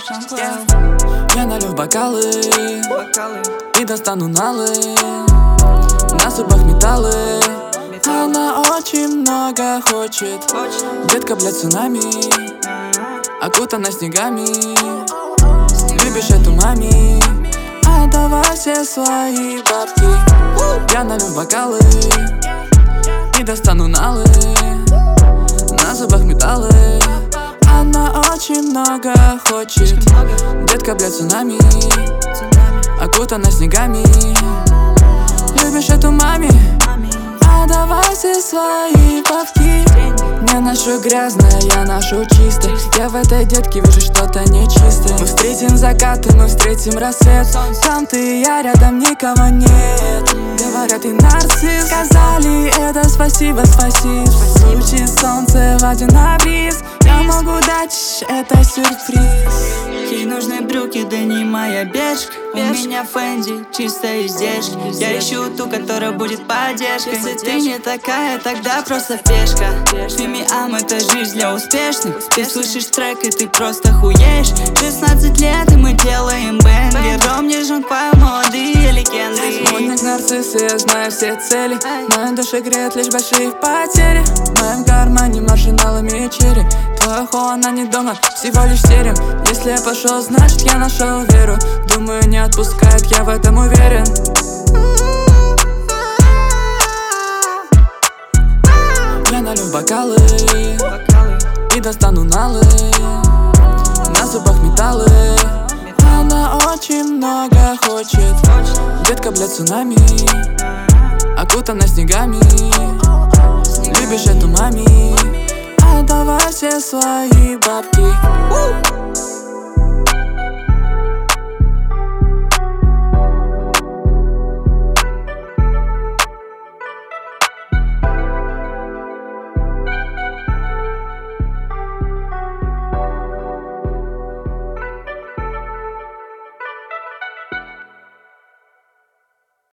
Я налью бокалы и достану налы. На зубах металлы. Она очень много хочет. Детка, блядь, цунами, окутана снегами. Любишь эту мами, отдавай все свои бабки. Я налью бокалы и достану налы. На зубах металлы. Она очень много хочет. Детка, блядь, цунами, окутана снегами. Любишь эту мами, отдавай все свои бабки. Не ношу грязное, я ношу чистое. Я в этой детке вижу что-то нечистое. Мы встретим закаты, мы встретим рассвет. Там ты и я, рядом никого нет. Говорят, ты нарцисс. Сказали это спасибо, спасибо. Случай солнце, водяной бриз. Я могу дать это сюрприз. Ей нужны брюки, да не моя бешка. У меня Фэнди, чистая издержка. Я ищу ту, которая будет поддержкой. Если ты не такая, тогда просто пешка. Фемиам — это жизнь для успешных. Ты слышишь трек и ты просто хуеешь. 16 лет и мы делаем бэнгер. Ром не жонквай, молодые легенды. Модник нарцисс, и я знаю все цели. В моей душе греет лишь большие потери. В моем кармане маржиналами черри. Твоя хо, она не дома, всего лишь терем. Если я пошел, значит я нашел веру. Думаю, не отпускает, я в этом уверен. Я налью бокалы и достану налы. На зубах металлы. Она очень много хочет. Детка, блядь, цунами, окутана снегами. Любишь эту мами, отдавай все свои бабки.